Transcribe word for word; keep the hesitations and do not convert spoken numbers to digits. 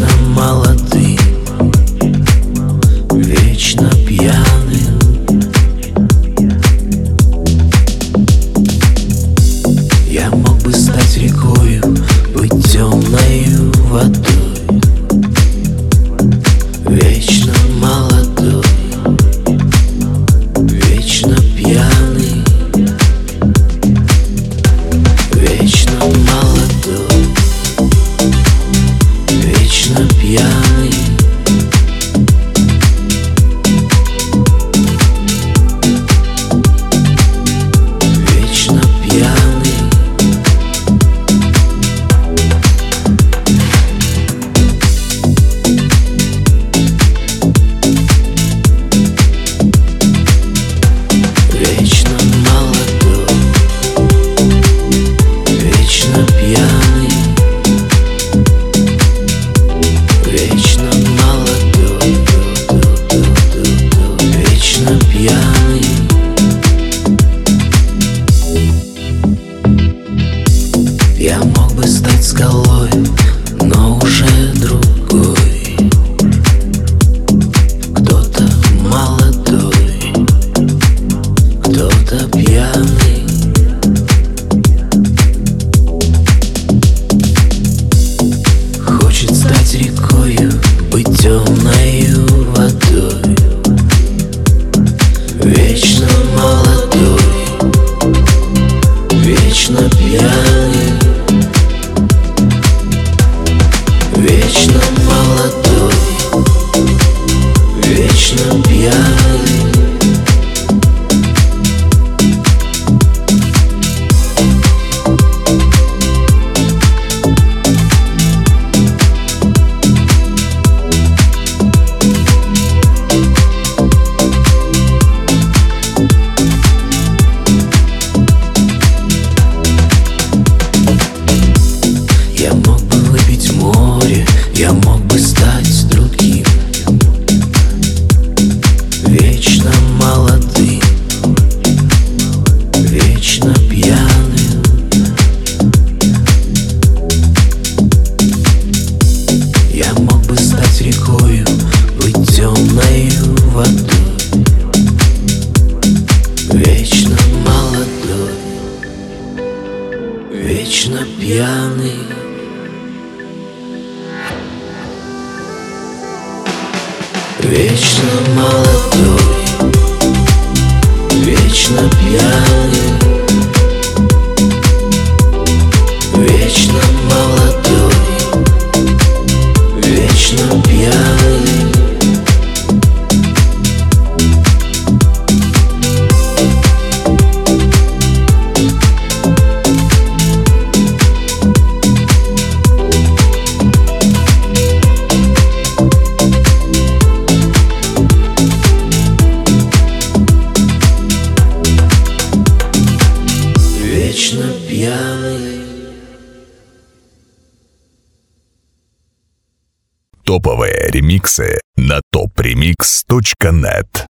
молодым, вечно пьяным. Я мог бы стать рекою, быть темною водой, вечно молодой, вечно пьяный, вечно молодой, вечно пьяный. Вечно пьяный. Вечно молодой, вечно пьяный. Вечно молодой, вечно пьяный. Я мог бы стать скалой, но уже другой. Кто-то молодой, кто-то пьяный. Хочет стать рекою, быть темною водой, вечно молодой, вечно пьяный. Вечно молодой, вечно пьяный. Я мог бы выпить море, я мог бы стать другим, вечно молодым, вечно пьяным. Я мог бы стать рекою, быть темною водой, вечно молодой, вечно пьяный. Вечно молодой, вечно пьяный. Вечно молодой, вечно пьяный. Вечно пьяный. Топовые ремиксы на топ ремикс точка нет.